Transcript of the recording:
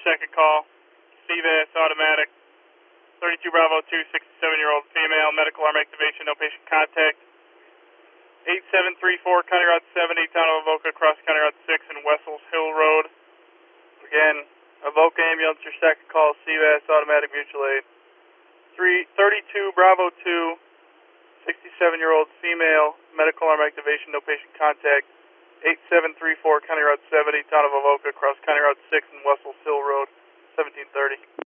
second call. CVAS automatic. 32 Bravo 2, 67-year-old female, medical arm activation, no patient contact. 8734 County Route 70, town of Avoca, cross County Route 6 and Wessels Hill Road. Again, Avoca ambulance, your second call, CVAS automatic mutual aid. 32 Bravo 2, 67-year-old female, medical arm activation, no patient contact. 8734 County Route 70, town of Avoca, cross County Route 6 and Wessels Hill Road, 1730.